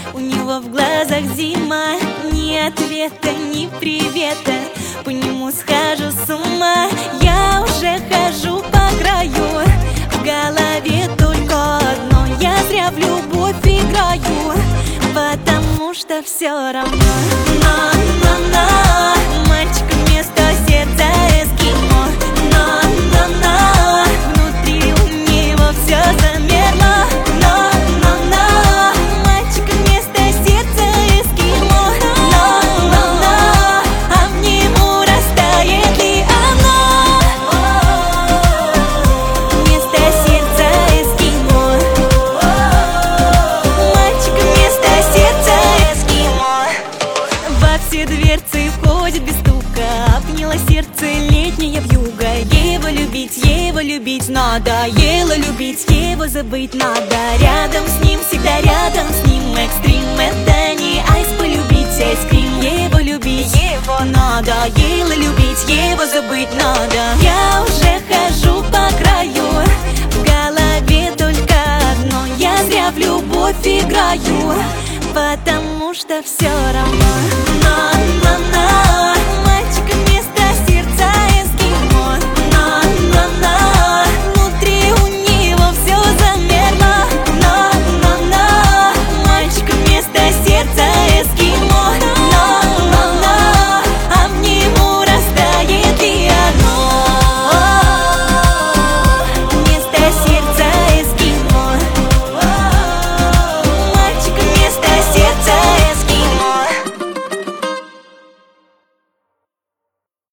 У него в глазах зима, ни ответа, ни привета. По нему схожу с ума, я уже хожу по краю. В голове только одно: я зря в любовь играю, потому что все равно. Но, мальчик вместо сердца эскимо. Но, внутри у него все замерло. Но, мальчик вместо сердца эскимо. Но, а в нему растает ли оно? Вместо сердца эскимо. Мальчик вместо сердца эскимо. Во все дверцы входит без стука, обняло сердце летнее вьюга. Его любить надоело, любить его забыть надо. Рядом с ним, всегда рядом с ним. Экстрим, это не айс, полюбить айскрим. Его любить его надоело, любить его забыть надо. Я уже хожу по краю, в голове только одно: я зря в любовь играю, потому что все равно. Но,